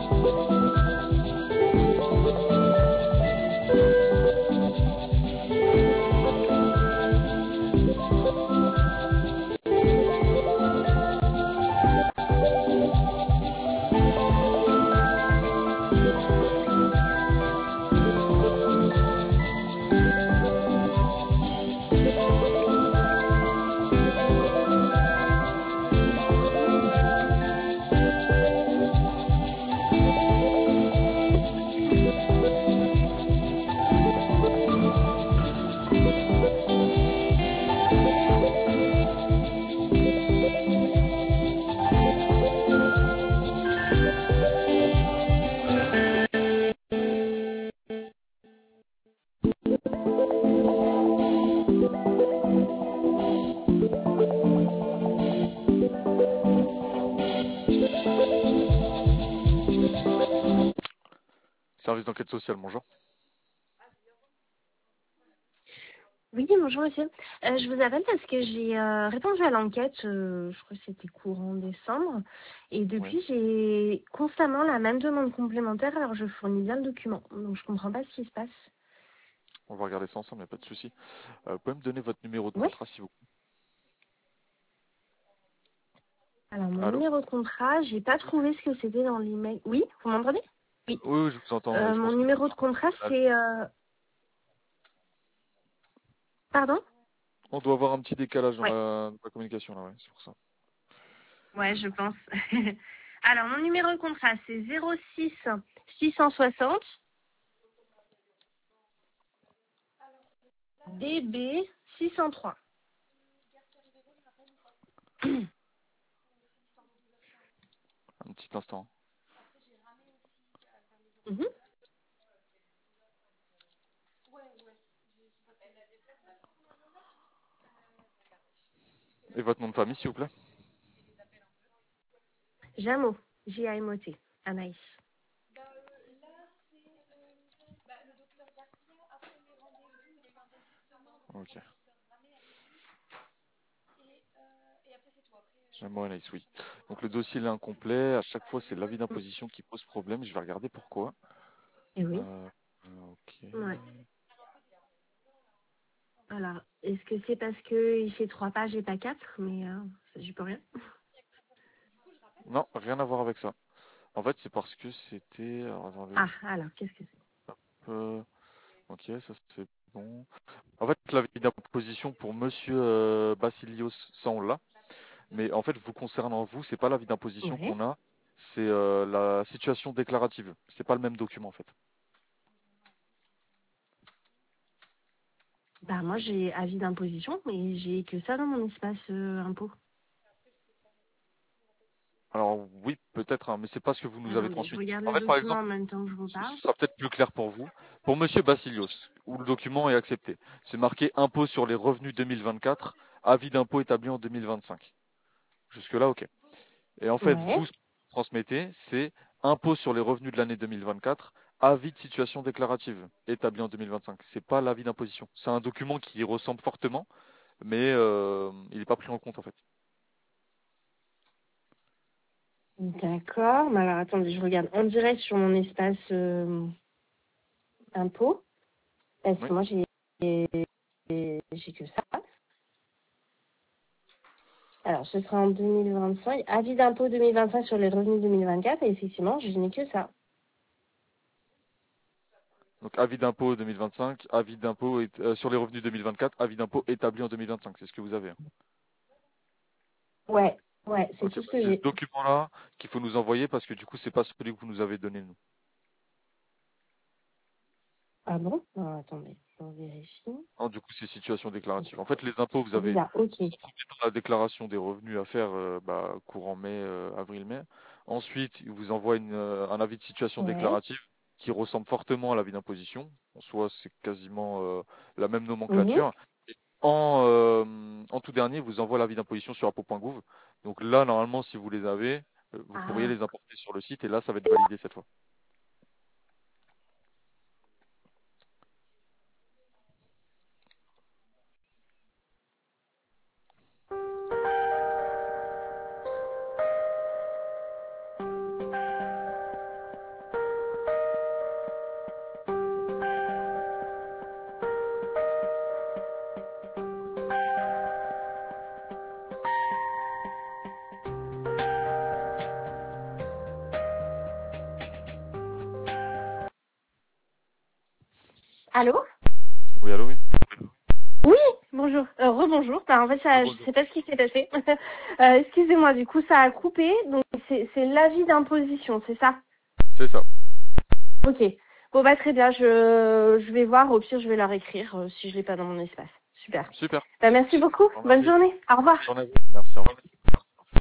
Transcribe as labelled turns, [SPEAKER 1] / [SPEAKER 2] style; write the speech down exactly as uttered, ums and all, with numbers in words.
[SPEAKER 1] Service d'enquête sociale, bonjour.
[SPEAKER 2] Oui, bonjour monsieur. Euh, je vous appelle parce que j'ai euh, répondu à l'enquête, euh, je crois que c'était courant décembre, et
[SPEAKER 1] Oui.
[SPEAKER 2] depuis j'ai constamment la même demande complémentaire, alors je fournis bien le document, donc je comprends pas ce qui se passe.
[SPEAKER 1] On va regarder ça ensemble, il n'y a pas de souci. Euh, vous pouvez me donner votre numéro de
[SPEAKER 2] Oui.
[SPEAKER 1] contrat, s'il vous
[SPEAKER 2] Alors mon
[SPEAKER 1] plaît. Allô?
[SPEAKER 2] numéro de contrat, j'ai pas trouvé ce que c'était dans l'email. Oui, vous m'entendez? Oui.
[SPEAKER 1] Oui, oui, je vous entends, mais
[SPEAKER 2] Euh,
[SPEAKER 1] je
[SPEAKER 2] mon
[SPEAKER 1] pense que...
[SPEAKER 2] numéro de contrat c'est... euh, Pardon?
[SPEAKER 1] On doit avoir un petit décalage dans
[SPEAKER 2] Ouais.
[SPEAKER 1] la, dans la communication, là, ouais, c'est pour ça.
[SPEAKER 2] Ouais, je pense. Alors mon numéro de contrat c'est zéro six six cent soixante D B six cent trois.
[SPEAKER 1] Un petit instant.
[SPEAKER 2] Mhm.
[SPEAKER 1] Et votre nom de famille, s'il vous plaît?
[SPEAKER 2] Jameau, J A M O T, Anaïs.
[SPEAKER 1] Ok. J'aimerais Anaïs, oui. Donc le dossier il est incomplet. À chaque fois, c'est l'avis d'imposition qui pose problème. Je vais regarder pourquoi.
[SPEAKER 2] Et oui.
[SPEAKER 1] Euh, euh, ok.
[SPEAKER 2] Ouais. Alors, est-ce que c'est parce qu'il fait trois pages et pas quatre? Mais euh, ça, j'y peux rien.
[SPEAKER 1] Non, rien à voir avec ça. En fait, c'est parce que c'était... alors, attendez.
[SPEAKER 2] Ah, alors, qu'est-ce que c'est?
[SPEAKER 1] Euh, ok, ça c'est bon. En fait, l'avis d'imposition pour Monsieur euh, Basilios, ça on l'a. Mais en fait, vous concernant vous, c'est pas l'avis d'imposition
[SPEAKER 2] Ouais.
[SPEAKER 1] qu'on a, c'est euh, la situation déclarative. C'est pas le même document en fait.
[SPEAKER 2] Bah, moi, j'ai avis d'imposition, mais j'ai que ça dans mon espace euh, impôt.
[SPEAKER 1] Alors oui, peut-être, hein, mais c'est pas ce que vous nous avez
[SPEAKER 2] Attendez, je
[SPEAKER 1] transmis.
[SPEAKER 2] regarde
[SPEAKER 1] En
[SPEAKER 2] le
[SPEAKER 1] fait, par
[SPEAKER 2] document
[SPEAKER 1] exemple,
[SPEAKER 2] en même temps que je vous
[SPEAKER 1] ce
[SPEAKER 2] parle.
[SPEAKER 1] ce sera peut-être plus clair pour vous. Pour Monsieur Basilios, où le document est accepté, c'est marqué impôt sur les revenus deux mille vingt-quatre, avis d'impôt établi en deux mille vingt-cinq. Jusque-là, ok. Et en fait,
[SPEAKER 2] Ouais.
[SPEAKER 1] vous, ce que vous transmettez, c'est impôt sur les revenus de l'année deux mille vingt-quatre, avis de situation déclarative établi en deux mille vingt-cinq. C'est pas l'avis d'imposition. C'est un document qui ressemble fortement, mais euh, il n'est pas pris en compte en fait.
[SPEAKER 2] D'accord. Mais alors, attendez, je regarde en direct sur mon espace euh, impôt. Parce
[SPEAKER 1] Oui.
[SPEAKER 2] que moi, j'ai j'ai que ça. Alors, ce sera en deux mille vingt-cinq. Avis d'impôt deux mille vingt-cinq sur les revenus deux mille vingt-quatre. Et effectivement, je n'ai que ça.
[SPEAKER 1] Donc avis d'impôt deux mille vingt-cinq, avis d'impôt est- euh, sur les revenus deux mille vingt-quatre, avis d'impôt établi en deux mille vingt-cinq. C'est ce que vous avez, hein.
[SPEAKER 2] Ouais. Ouais, c'est
[SPEAKER 1] Ok,
[SPEAKER 2] tout
[SPEAKER 1] bah,
[SPEAKER 2] ce que
[SPEAKER 1] c'est ce
[SPEAKER 2] j'ai.
[SPEAKER 1] document-là qu'il faut nous envoyer parce que du coup, c'est pas celui que vous nous avez donné nous.
[SPEAKER 2] Ah bon? Non, attendez, je vérifie.
[SPEAKER 1] Non, du coup, c'est situation déclarative. En fait, les impôts, vous
[SPEAKER 2] Ah oui,
[SPEAKER 1] avez
[SPEAKER 2] là, ok.
[SPEAKER 1] la déclaration des revenus à faire euh, bah, courant mai, euh, avril-mai. Ensuite, il vous envoie une, euh, un avis de situation
[SPEAKER 2] Ouais.
[SPEAKER 1] déclarative qui ressemble fortement à l'avis d'imposition. En soi, c'est quasiment euh, la même
[SPEAKER 2] Mhm.
[SPEAKER 1] nomenclature. Et en, euh, en tout dernier, il vous envoie l'avis d'imposition sur impôt point gouv. Donc là, normalement, si vous les avez, euh, vous pourriez
[SPEAKER 2] Ah.
[SPEAKER 1] les importer sur le site et là, ça va être validé cette fois.
[SPEAKER 2] Allô?
[SPEAKER 1] Oui, allô, oui.
[SPEAKER 2] Oui, bonjour. Euh, rebonjour. Bah, en fait, ça, je
[SPEAKER 1] Bonjour.
[SPEAKER 2] sais pas ce qui s'est passé. Euh, excusez-moi, du coup, ça a coupé. Donc, c'est c'est l'avis d'imposition, c'est ça?
[SPEAKER 1] C'est ça.
[SPEAKER 2] Ok. Bon, bah, très bien. Je, je vais voir. Au pire, je vais leur écrire euh, si je l'ai pas dans mon espace. Super.
[SPEAKER 1] Super.
[SPEAKER 2] Bah, merci beaucoup.
[SPEAKER 1] Je vous
[SPEAKER 2] Bonne
[SPEAKER 1] remercie.
[SPEAKER 2] journée. Au revoir.
[SPEAKER 1] Bonne journée à vous. Merci, au revoir.